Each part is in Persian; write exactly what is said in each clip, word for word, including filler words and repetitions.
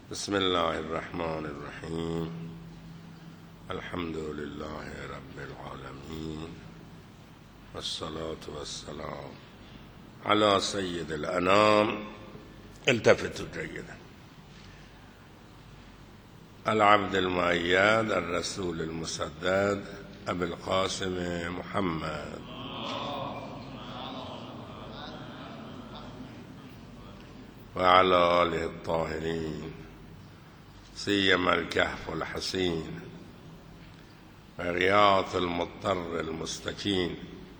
بسم الله الرحمن الرحیم. الحمد لله رب العالمین والصلاة والسلام على سید الانام. التفتوا جيدا. العبد المؤيد الرسول المسدد ابي القاسم محمد وعلى آله الطاهرين سيما الكهف الحسين وغياث المضطر المستكين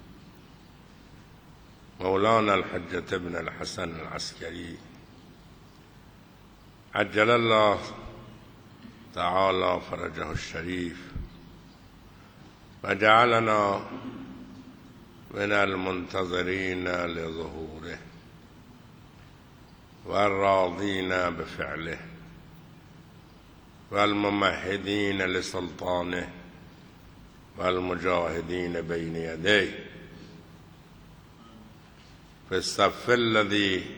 مولانا الحجة بن الحسن العسكري عجل الله تعالى فرجه الشريف وجعلنا من المنتظرين لظهوره والراضين بفعله والممهدين لسلطانه والمجاهدين بين يديه في الصف الذي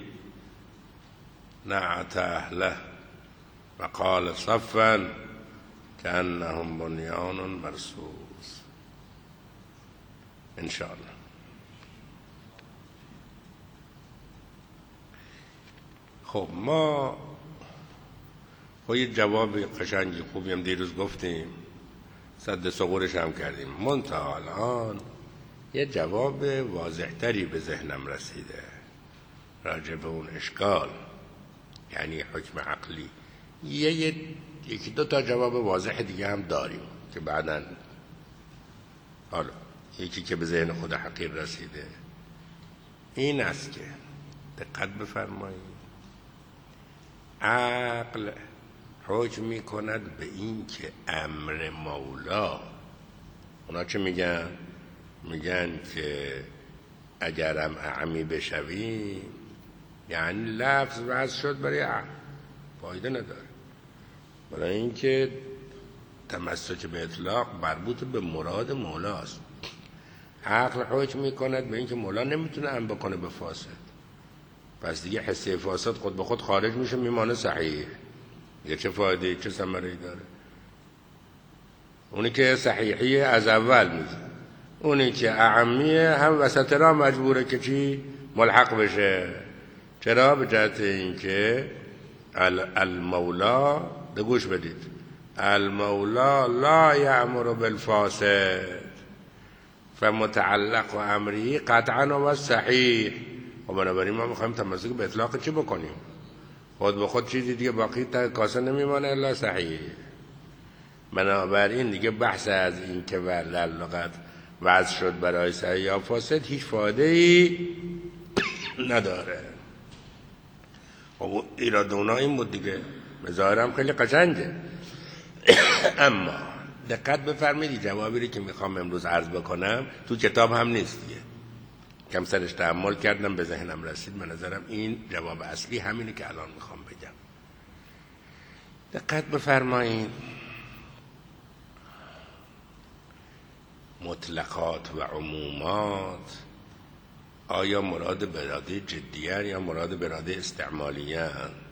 نعت أهله وقال صفا كأنهم بنيان مرصوص إن شاء الله. خب ما خب یه جواب قشنگی خوبی هم دیروز گفتیم، صد سقورش هم کردیم، منتها الان یه جواب واضحتری به ذهنم رسیده راجع به اون اشکال، یعنی حکم عقلی. یه یکی دو تا جواب واضح دیگه هم داریم که بعداً حالا یکی که به ذهن خود حقیر رسیده این است که دقت بفرمایید، عقل حکم می کند به این که امر مولا، اونا چه میگن؟ میگن که اگرم اعمی بشویم یعنی لفظ وضع شد برای عقل، فایده نداره، برای اینکه تمسک به اطلاق مربوط به مراد مولاست. عقل حکم می کند به این که مولا نمیتونه امر بکنه به فاسد، پس دیگه حسه فاسد خود به خود خارج میشه، میمانه صحیح. یه چه فایده، چه ثمره‌ای داره؟ اونی که صحیحیه از اول میزه، اونی که اعمیه هم وسط را مجبوره که چی؟ ملحق بشه. چرا؟ به جهت اینکه المولا، ده گوش بدید، المولا لا یأمر بالفاسد فمتعلق و امری قطعا و صحیح. و بنابراین ما میخوایم تمسک به اطلاق چی بکنیم؟ خود به خود چیزی دیگه باقی تا کاسه نمیمانه الا صحیح. بنابراین دیگه بحث از این که لغت وضع شد برای صحیح یا فاسد هیچ فایده ای نداره. خب ایراد اونا این بود دیگه، به ظاهرم خیلی قشنگه. اما دقت بفرمایید، جوابی که میخوام امروز عرض بکنم تو کتاب هم نیست دیگه، کم سرش تأمل کردم به ذهنم رسید، به نظرم این جواب اصلی همینه که الان میخوام بگم. دقت بفرمایید، مطلقات و عمومات آیا مراد به اراده جدیه یا مراد به اراده استعمالیه؟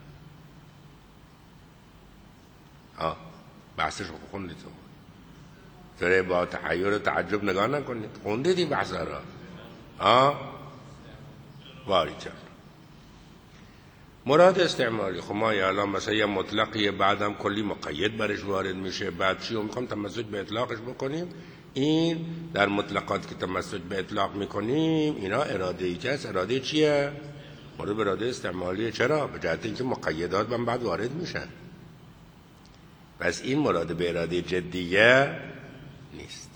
ها بحثش رو خوندید، چرا با تحیر و تعجب نگاه نکنید؟ خوندید این بحث را؟ ها واری چند مراد استعمالی. خب ما یا الان مثلا یه مطلقیه، بعدم کلی مقید برش وارد میشه، بعد چی رو میخوام تمسک به اطلاقش بکنیم؟ این در مطلقات که تمسک به اطلاق میکنیم اینا اراده ای که هست، اراده چیه؟ مراد به اراده استعمالیه. چرا؟ به جهت اینکه مقیدات من بعد وارد میشن. پس این مراد به اراده جدیه نیست.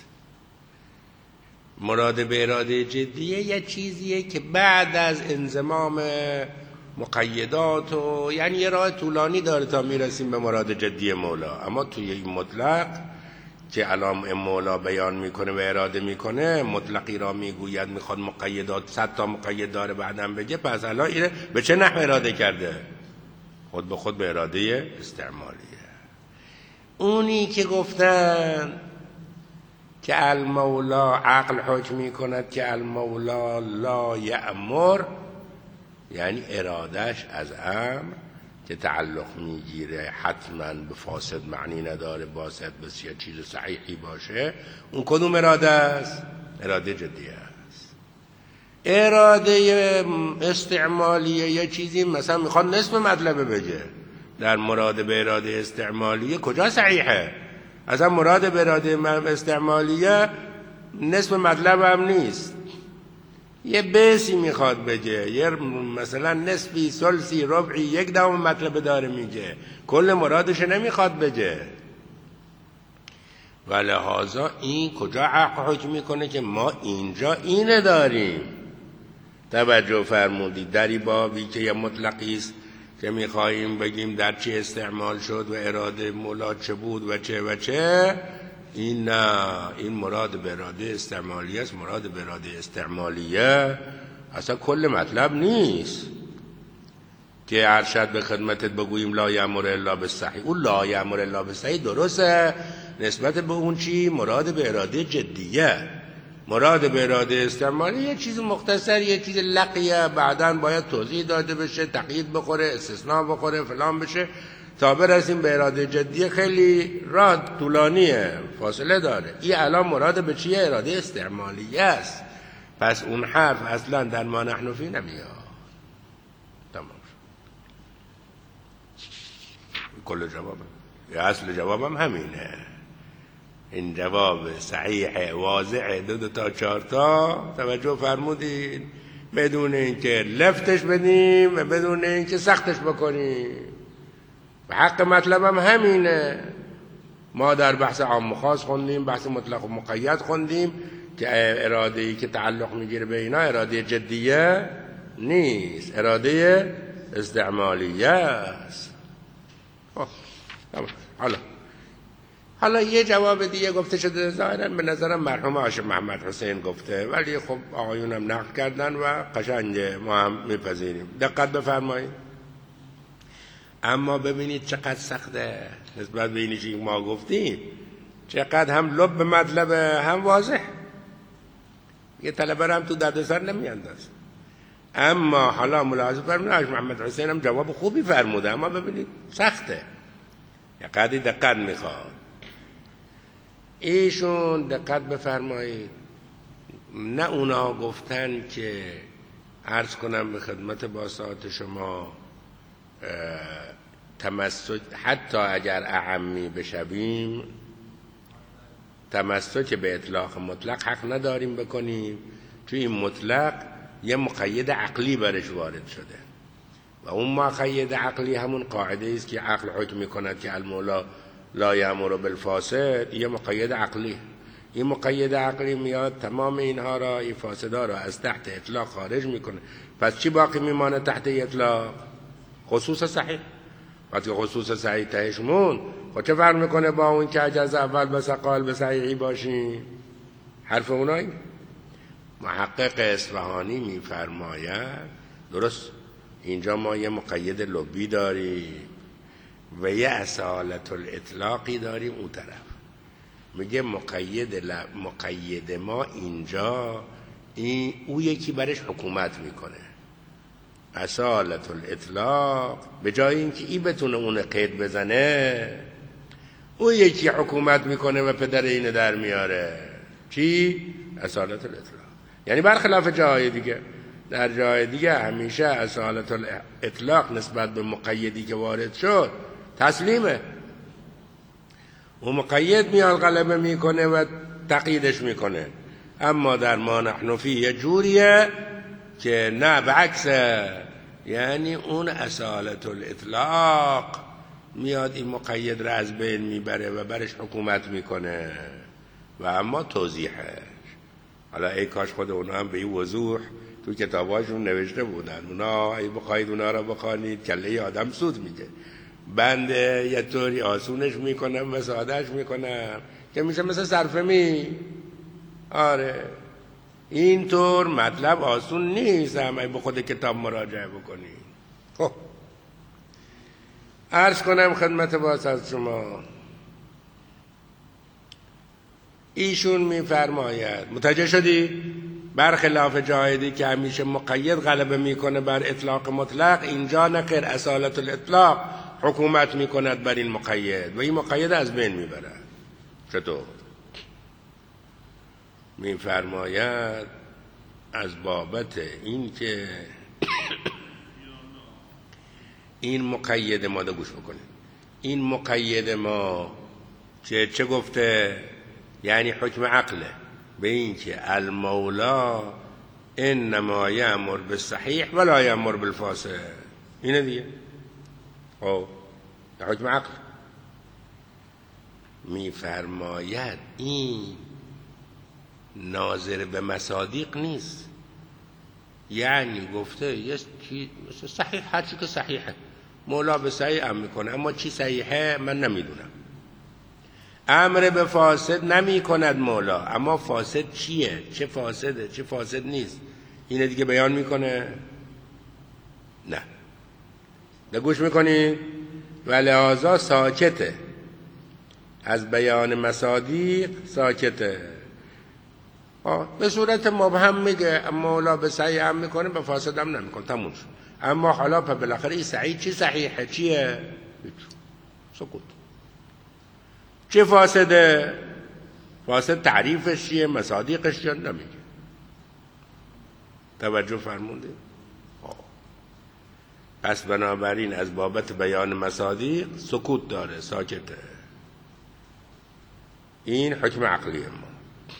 مراد به اراده جدیه یه چیزیه که بعد از انضمام مقیدات و یعنی یه راه طولانی داره تا میرسیم به مراد جدی مولا. اما توی این مطلق که الان مولا بیان میکنه و اراده میکنه، مطلقی را میگوید میخواد مقیدات صد تا مقید داره بعدم بگه، پس الان اینه به چه نحو اراده کرده؟ خود به خود به اراده استعمالیه. اونی که گفتن که المولا عقل حکم میکند که المولا لا یأمر، یعنی ارادش از امر که تعلق میگیره حتما به فاسد معنی نداره، باسد بسیار چیز صحیحی باشه. اون کدوم اراده است؟ اراده جدیه است. اراده استعمالیه یه چیزی مثلا میخواد نصف مطلب بگه، در مراد به اراده استعمالیه کجا صحیحه؟ اصلا مراد به اراده استعمالیه نصف مطلب هم نیست، یه بیسی میخواد بگه، یه مثلا نصفی، ثلثی، ربعی، یک دهم مطلب داره میگه، کل مرادش نمیخواد بگه. و لحاظا این کجا عقل حکم میکنه که ما اینجا اینه داریم. توجه فرمودید در این بابی که یه مطلقی است که میخواییم بگیم در چه استعمال شد و اراده مولا چه بود و چه و چه، این نه، این مراد به اراده استعمالیه است. مراد به اراده استعمالیه اصلا کل مطلب نیست که ارشد به خدمتت بگوییم لا یأمر الا بالصحیح. اون لا یأمر الا بالصحیح درسته نسبت به اون چی؟ مراد به اراده جدیه. مراد به اراده استعمالیه یه چیز مختصر، یه چیز لقیه، بعداً باید توضیح داده بشه، تقیید بخوره، استثناء بخوره، فلان بشه تا برسیم به اراده جدیه. خیلی راه طولانیه، فاصله داره. این الان مراد به چیه؟ اراده استعمالیه است. پس اون حرف اصلا در ما نحن فی نمیاد. تمام کل جوابم یا اصل جوابم همینه. این جواب صحیح واضحه، دو دو تا چهار تا. توجه فرمودین؟ بدون اینکه لفتش بدیم و بدون اینکه سختش بکنیم. و حق مطلبم همینه. ما در بحث عام و خاص خوندیم، بحث مطلق و مقید خوندیم که اراده‌ای که تعلق میگیره به اینا اراده جدیه نیست، اراده استعمالیه است. حالا حالا یه جواب دیگه گفته شده، ظاهراً به نظرم مرحوم هاشم محمد حسین گفته، ولی خب آقایونم نقل کردن و قشنگه، ما هم میپذیریم. دقت بفرمایید. اما ببینید چقدر سخته نسبت به اینی که ما گفتیم، چقدر هم لب به مطلب، هم واضح. یه طلبه هم تو دردسر نمیانداز. اما حالا ملاحظه فرمودید هاشم محمد حسین هم جواب خوبی فرموده، اما ببینید سخته، یه قدری دقت میخواد. ایشون دقت بفرمایید، نه اونا گفتن که عرض کنم به خدمت باسطات شما تمسک، حتی اگر اعمی بشویم تمسک به اطلاق مطلق حق نداریم بکنیم، چون این مطلق یه مقید عقلی برش وارد شده و اون مقید عقلی همون قاعده است که عقل حکم میکند که المولا لا یأمر بالفاسد. یه مقید عقلی، این مقید عقلی میاد تمام اینها را، این فاسدا را از تحت اطلاق خارج میکنه. پس چی باقی میمانه تحت اطلاق؟ خصوص صحیح. وقتی خصوص صحیح تهش مون، خب چه فرق میکنه با اون که اجاز اول بس قال به صحیحی باشیم؟ حرف اونایی محقق اصفهانی میفرماید درست اینجا ما یه مقید لبی داریم و یه اصالت الاطلاقی داریم اون طرف. میگه مقید ل... مقید ما اینجا این او یکی برش حکومت میکنه، اصالت الاطلاق، به جای اینکه ای بتونه اون قید بزنه او یکی حکومت میکنه و پدر اینو در میاره. چی؟ اصالت الاطلاق. یعنی برخلاف جای دیگه، در جای دیگه همیشه اصالت الاطلاق نسبت به مقیدی که وارد شد تسلیمه، اون مقید میاد غلبه میکنه و تقییدش میکنه. اما در ما نحن فی یه جوریه که نه، بعکسه، یعنی اون اصالت الاطلاق میاد این مقید را از بین میبره و برش حکومت میکنه و اما توضیحش. حالا ای کاش خود اونا هم به این وضوح تو کتاباشون نوشته بودن، اونا ای بخواید اونا را بخوانید کله آدم سود میگه. بنده یه طوری آسونش میکنم و سادهش میکنم که میشه مثل صرفه می. آره این طور مطلب آسون نیست همه به خود کتاب مراجعه بکنی. خب عرض کنم خدمت باز از شما، ایشون میفرماید، متوجه شدی؟ برخلاف جاهدی که همیشه مقید غلبه میکنه بر اطلاق مطلق، اینجا نخیر، اصالت الاطلاق حکومت میکند بر این مقید و این مقید از بین میبرد. چطور؟ میفرماید از بابت این که این مقید ما، ده گوش بکنید، این مقید ما چه چه گفته؟ یعنی حکم عقله به این که المولا انما یأمر بالصحیح ولا یأمر بالفاسد. اینه دیگه. خب حکم عقل میفرماید این ناظر به مصادیق نیست. یعنی گفته یه چی صحیح، هر چی که صحیحه مولا به صحیح امر میکنه، اما چی صحیحه من نمیدونم. امر به فاسد نمی کند مولا، اما فاسد چیه، چه فاسده، چه فاسد نیست، اینه دیگه بیان میکنه؟ نه. نگوش میکنید؟ و لحاظا ساکته، از بیان مصادیق ساکته. به صورت مبهم میگه مولا به صحیح هم میکنه، به فاسد هم نمیکنه، تموم شد. اما حالا پا بالاخره این صحیح چی صحیحه، چیه؟ سکوت. چه فاسده؟ فاسد تعریفش چیه، مصادیقش چیه نمیگه. توجه فرمودید؟ پس بنابراین از بابت بیان مصادیق سکوت داره، ساکته. این حکم عقلی ما.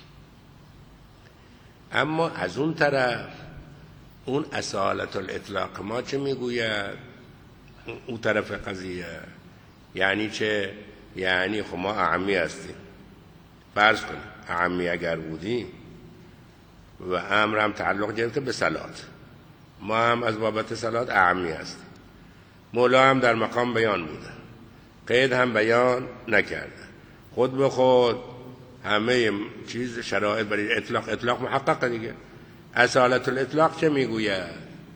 اما از اون طرف اون اصالت الاطلاق ما چه میگوید؟ اون طرف قضیه یعنی چه؟ یعنی خب ما اعمی هستیم، فرض کنیم اعمی اگر بودیم و امر هم تعلق گرفته به صلات، ما هم از بابت صلات اعمی هستیم. مولا هم در مقام بیان بوده، قید هم بیان نکرده، خود به خود همه چیز شرایط برای اطلاق اطلاق محقق دیگه. اصالت الاطلاق چه میگوید؟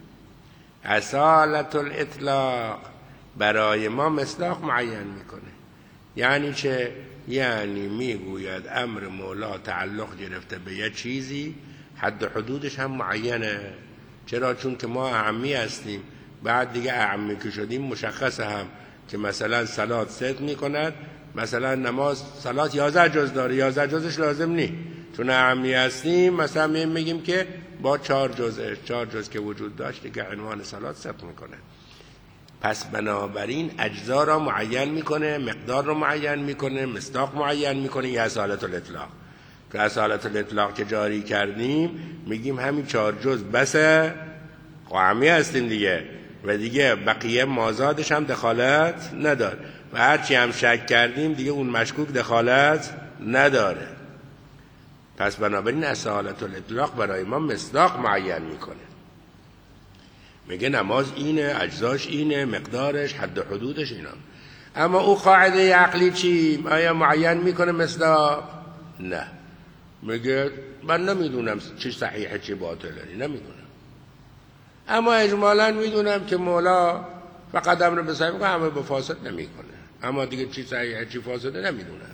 اصالت الاطلاق برای ما مصداق معین میکنه. یعنی چه؟ یعنی میگوید امر مولا تعلق گرفته به یه چیزی، حد و حدودش هم معینه. چرا؟ چون که ما اعمی هستیم، بعد دیگه اعمی که شدیم مشخصه هم که مثلا صلات ست میکند، مثلا نماز صلات یازده جز داره، یازده جزش لازم نی، چون اعمی هستیم مثلا میگیم که با چهار جزش، چهار جز که وجود داشت دیگه عنوان صلات ست میکنه. پس بنابراین اجزا را معین میکنه، مقدار را معین میکنه، مصداق معین میکنه. یه اصالت الاطلاق که اصالت الاطلاق که جاری کردیم میگیم همین چهار جز بسه، قامی هستیم دیگه و دیگه بقیه مازادش هم دخالت نداره و هرچی هم شک کردیم دیگه اون مشکوک دخالت نداره. پس بنابراین اصالت الاطلاق برای ما مصداق معین میکنه، میگه نماز اینه، اجزاش اینه، مقدارش، حد و حدودش اینا. اما او قاعده عقلی چی؟ آیا معین میکنه مصداق؟ نه، میگه من نمیدونم چی صحیحه چی باطله، نمیدونم، اما اجمالا میدونم که مولا فقط امر به صحیح میکنه، امر به فاسد نمیکنه، اما دیگه چی صحیحه چی فاسده نمیدونم.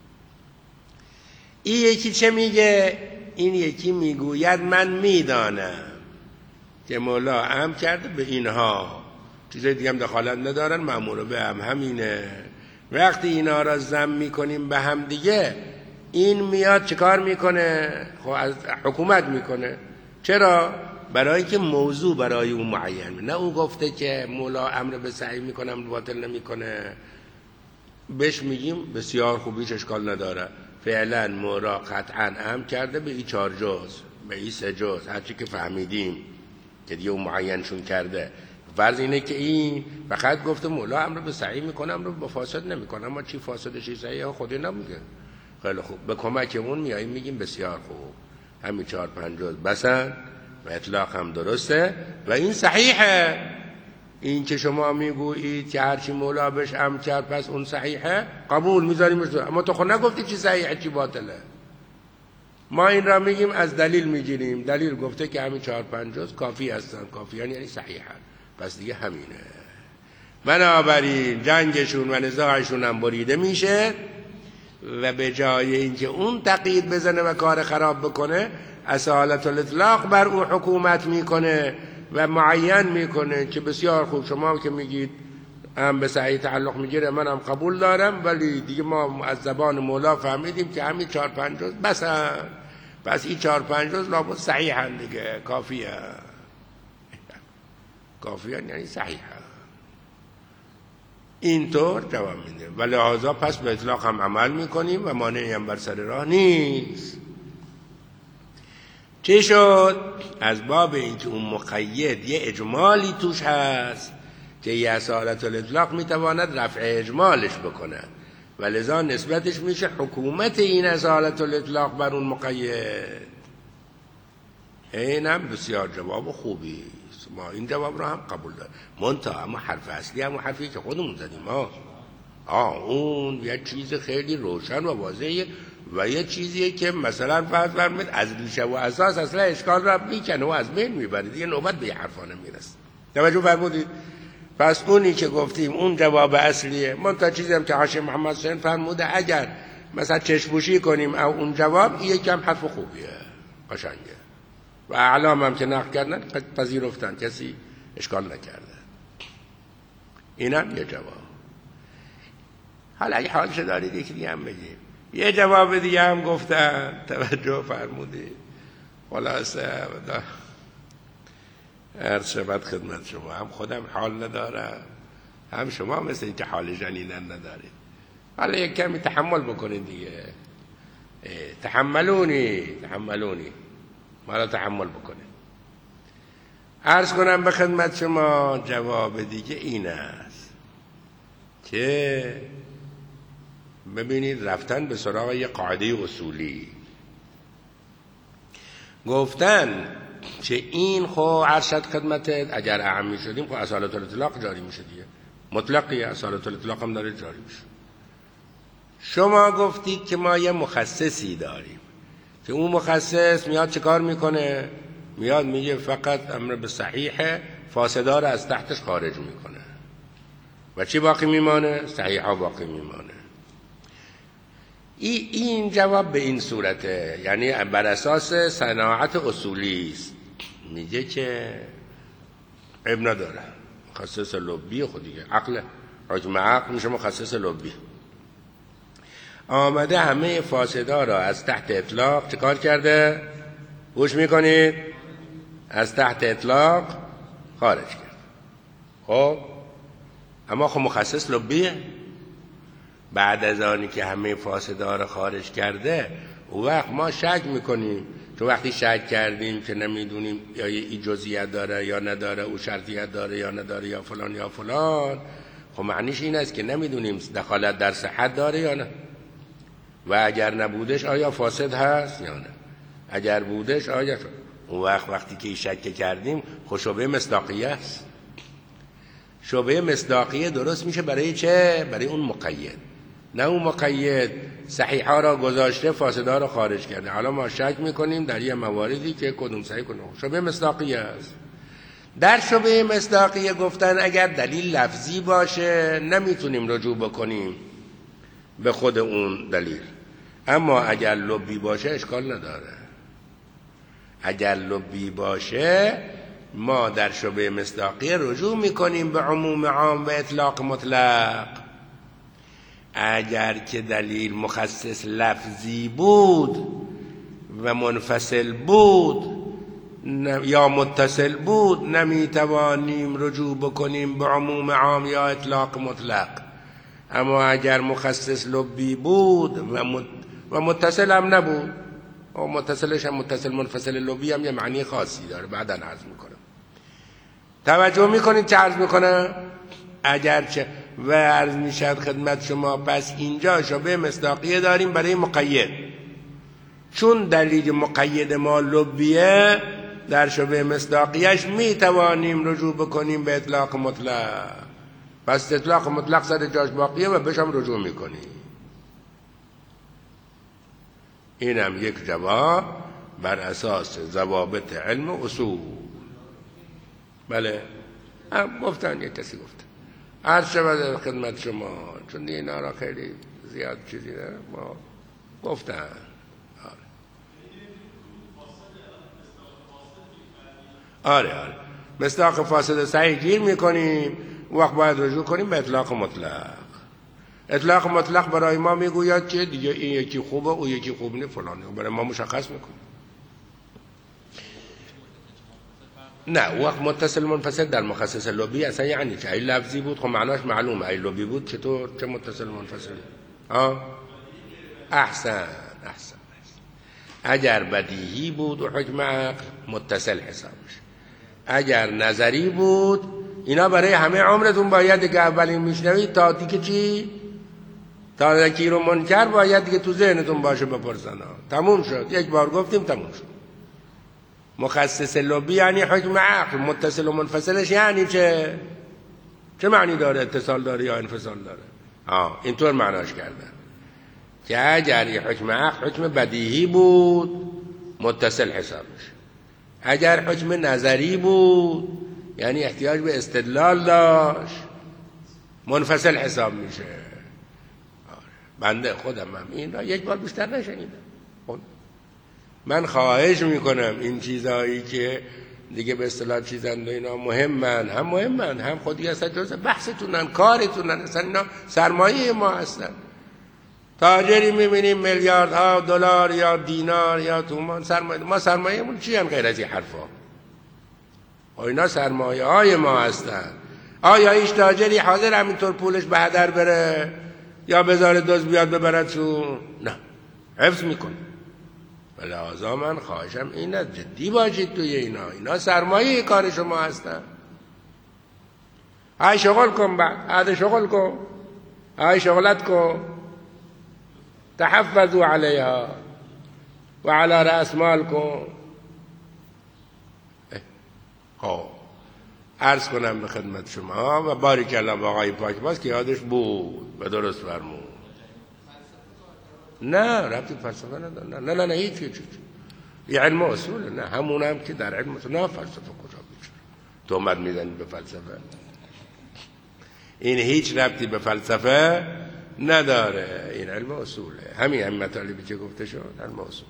این یکی چه میگه؟ این یکی میگوید من میدانم که مولا امر کرده به اینها، چیزای دیگه هم دخالت ندارن، مأمور به هم همینه. وقتی اینا را ضم میکنیم به هم دیگه، این میاد چیکار میکنه؟ خب از حکومت میکنه. چرا؟ برای که موضوع برای اون معین، نه او گفته که مولا امر به صحیح میکنه امر باطل نمیکنه، بهش میگیم بسیار خوبیش اشکال نداره، فعلا مولا قطعا امر کرده به این چهار جز، به این سه جز، هرچی که فهمیدیم که دیگه اون معینشون کرده. فرض اینه که این فقط گفته مولا امر به صحیح میکنه امر به فاسد نمیکنه، اما چی فاسد چی صحیح خودی نمیگه. خیلی خوب، به کمک اون میاییم میگیم بسیار خوب، همین چهار پنج جز بسن و اطلاق هم درسته و این صحیحه. این که شما میگویید که هرچی مولا بهش امر کرد پس اون صحیحه، قبول میذاریم، اما تو خود نگفتی چی صحیحه چی باطله. ما این را میگیم از دلیل میگیریم، دلیل گفته که همین چهار پنج جز کافی هستن، کافی یعنی صحیحه، پس دیگه همینه. بنابراین جنگشون و نزاعشون هم بریده میشه و به جای اینکه اون تقیید بزنه و کار خراب بکنه، اصالت الاطلاق بر او حکومت میکنه و معین میکنه که بسیار خوب شما که میگید هم به صحیح تعلق میگیره منم قبول دارم، ولی دیگه ما از زبان مولا فهمیدیم که همین چهار پنج روز بس هم. بس این چهار پنج روز لابد صحیح هم دیگه، کافیه کافیه یعنی صحیح هم. اینطور جواب میده و لحاظا پس به اطلاق هم عمل میکنیم و مانعی هم بر سر راه نیست. چه شد؟ از باب اینکه اون مقید یه اجمالی توش هست که یه اصالت الاطلاق میتواند رفع اجمالش بکنه و لذا نسبتش میشه حکومت این اصالت الاطلاق بر اون مقید. این هم بسیار جواب خوبی، ما این جواب رو هم قبول داریم. منتها اما حرف اصلی هم حرفی که خودمون زدیم ها آه اون یه چیز خیلی روشن و واضحه و یه چیزیه که مثلا فرض فرمید از ریشه و اساس اصلا اشکال را میکنه و از بین میبره، دیگه نوبت به یه حرفا نمیرسه. توجه فرمودید؟ پس اونی که گفتیم اون جواب اصلیه. منتها چیزی هم که حاشیه محمد حسین فرموده اگر مثلا چشم‌پوشی کنیم او اون جواب یکم حرف خوبیه، قشنگه و اعلام هم که نقل کردن پذیرفتن، کسی اشکال نکرده. اینم یه جواب. حالا اگه حالش دارید یکی دیگه هم بگیم. یه جواب دیگه هم گفتن، توجه فرمودید. خلاصه عرض شود خدمت شما، هم خودم حال ندارم هم شما مثل این که حال جنینن ندارید. حالا یک کمی تحمل بکنید دیگه، تحملونی تحملونی حالا تحمل بکنید. عرض کنم به خدمت شما جواب دیگه این است که ببینید رفتن به سراغ یه قاعده اصولی، گفتن که این خب عرض شد خدمتت اگر اعمی شدیم خب اصالت الاطلاق جاری میشه دیگه، مطلقی اصالت الاطلاق هم داره جاری میشه. شما گفتید که ما یه مخصصی داریم که اون مخصص میاد چه کار میکنه؟ میاد میگه فقط امر به صحیحه، فاسدا رو از تحتش خارج میکنه و چی باقی میمانه؟ صحیحا باقی میمانه. ای این جواب به این صورته، یعنی بر اساس صناعت اصولی است. میگه که اب نداره مخصص لبی خودیه، عقل حکم عقل میشه مخصص لبی. آمده همه فاسدا را از تحت اطلاق چه کار کرده؟ گوش میکنید؟ از تحت اطلاق خارج کرد. خب اما خب مخصص لبیه. بعد از آنی که همه فاسدا را خارج کرده اون وقت ما شک میکنیم، چون وقتی شک کردیم که نمیدونیم یا این جزئیت داره یا نداره، او شرطیت داره یا نداره یا فلان یا فلان، خب معنیش این است که نمیدونیم دخالت در صحت داره یا نه، و اگر نبودش آیا فاسد هست یا نه، اگر بودش آیا شد. اون وقت وقتی که شک کردیم خب شبهه مصداقیه است. شبهه مصداقیه درست میشه برای چه؟ برای اون مقید. نه اون مقید صحیحا را گذاشته فاسدا را خارج کرده. حالا ما شک میکنیم در یه مواردی که کدوم صحیح کنه، شبهه مصداقیه است. در شبهه مصداقیه گفتن اگر دلیل لفظی باشه نمیتونیم رجوع بکنیم به خود اون دلیل، اما اگر لبی باشه اشکال نداره. اگر لبی باشه ما در شبهه مصداقیه رجوع میکنیم به عموم عام و اطلاق مطلق. اگر که دلیل مخصص لفظی بود و منفصل بود یا متصل بود نمیتوانیم رجوع بکنیم به عموم عام یا اطلاق مطلق. اما اگر مخصص لبی بود و, مت... و متصل هم نبود، و متصلش هم متصل منفصل لبی هم یه معنی خاصی داره، بعدا عرض میکنم. توجه میکنید چه عرض میکنم؟ اگر چه و عرض میشد خدمت شما پس اینجا شبه مصداقیه داریم برای مقید، چون دلیل مقید ما لبیه در شبه مصداقیش میتوانیم رجوع بکنیم به اطلاق مطلق. پس اطلاق مطلق سر جاش باقیه و بهش هم رجوع میکنیم. اینم یک جواب بر اساس ضوابط علم و اصول. بله هم گفتن، یک کسی گفتن عرض شود خدمت شما، چون اینا را خیلی زیاد چیزی نه ما گفتن. آره آره مصداق فاسد صحیح گیر میکنیم، وقت باید رجوع کنیم به اطلاق مطلق. اطلاق مطلق برای ما میگوید که دیگه این یکی خوبه او یکی خوب نیست فلانه، برای ما مشخص میکنه. نه وقت متصل منفصل در مخصص لبی اصلا یعنی چه؟ این لفظی بود خب معناش معلومه، این لبی بود چطور چه متصل منفصل؟ آه احسن احسن اگر بدیهی بود و حکم عقل متصل حساب میشه. اگر نظری بود اینا برای همه عمرتون باید دیگه اولین میشنوید تا دیگه چی؟ تا نکیر و منکر باید دیگه تو ذهنتون باشه بپرسن ها. تموم شد، یک بار گفتیم تموم شد. مخصص لبی یعنی حکم عقل، متصل و منفصلش یعنی چه؟ چه معنی داره؟ اتصال داره یا انفصال داره؟ آه اینطور معناش کردن که اگر یه حکم عقل حکم بدیهی بود متصل حساب میشه. اگر حکم نظری بود یعنی احتیاج به استدلال داشت منفصل حساب میشه. بنده خودم هم این را یک بار بیشتر نشنیدم. من خواهش میکنم این چیزایی که دیگه به اصطلاح چیزند و اینا مهمن، هم مهمن هم خودی اصلا جز بحثتونن کارتونن، اصلا اینا سرمایه ما هستن. تاجری میبینیم میلیاردها دلار یا دینار یا تومان سرمایه، ما سرمایه‌مون چی هم غیر از این حرفا؟ و اینا سرمایه های ما هستن. آیا هیچ تاجری حاضر همینطور پولش به هدر بره یا بذاره دزد بیاد ببرد تو؟ نه، حفظ میکنه. لذا من خواهشم اینه جدی باشید توی اینا، اینا سرمایه کار شما هستن. های شغل کن، بعد های شغل کن، های شغلت کن، تحفظوا علیها و علی رأس مالکم. خب عرض کنم به خدمت شما و باریک الله با آقای پاکباز که یادش بود و درست فرمود. نه ربطی فلسفه نداره، نه نه نه, نه هیچ هیچ یه علم اصول، نه همون هم که در علم اصول، نه فلسفه کجا بیچاره تهمت میزنید به فلسفه. این هیچ ربطی به فلسفه نداره، این علم اصوله. همین همین مطالبی که گفته شد علم اصول.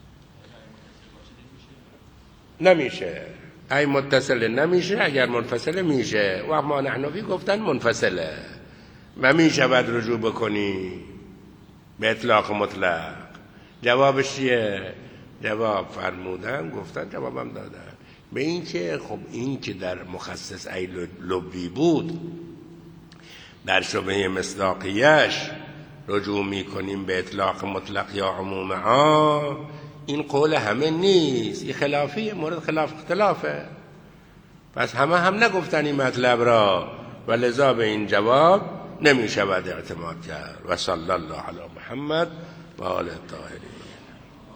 نمیشه ای متصل نمیشه، اگر منفصل میشه. و ما نحنفی گفتن منفصله و میشود رجوع بکنی به اطلاق مطلق. جوابش چیه؟ جواب فرمودن، گفتن، جوابم دادن به این که خب این که در مخصص ای لبی بود در شبهه مصداقیش رجوع میکنیم به اطلاق مطلق یا عموم عام، این قول همه نیست، این خلافی مورد خلاف اختلافه. پس همه هم نگفتن این مطلب را و لذا به این جواب نمی شود اعتماد کرد. و صلی الله علی محمد و آل الطاهرین.